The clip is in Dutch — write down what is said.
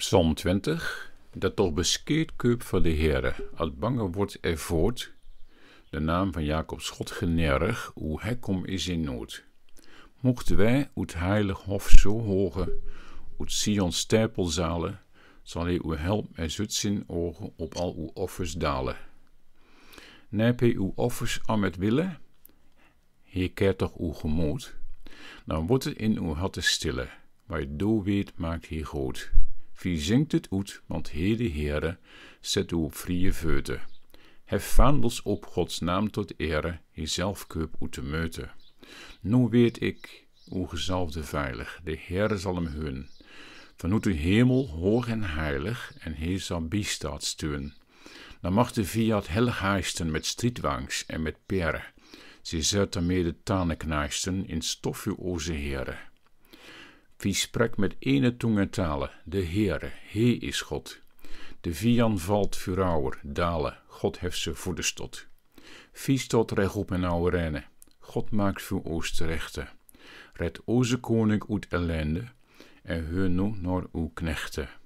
Psalm 20, dat toch beskeerd keup van de Heere, als bange wordt er voort, de naam van Jacobs God generig, hoe hij kom is in nood. Mochten wij uit heilig hof zo hogen, uit Sions stapelzalen, zal hij uw help en zut zijn ogen op al uw offers dalen. Nijp hij uw offers aan met willen, Heer keert toch uw gemoed, dan wordt het in uw harten stille, waar je doel weet maakt hij groot. Wie zingt het uit, want Heer de Heere, zet u op vrije veuten. Hef vaandels op Gods naam tot ere, hij zelf keup uit de meute. Nu weet ik, uw gezalfde veilig, de Heere zal hem hun. Vanuit de hemel hoog en heilig, en hij zal biestaat steun. Dan mag de viat hellig heisten met strietwangs en met peren. Ze zet daarmee de tanenknijsten in stofje oze Heere. Wie spreekt met ene tong en talen, de Heere, Hij is God. De vian valt vuurauwer, dalen, God heft ze voor de stot. Wie stot recht op en ouwe rennen, God maakt voor oos terechte. Red oze koning uit ellende, en heur nu naar uw knechten.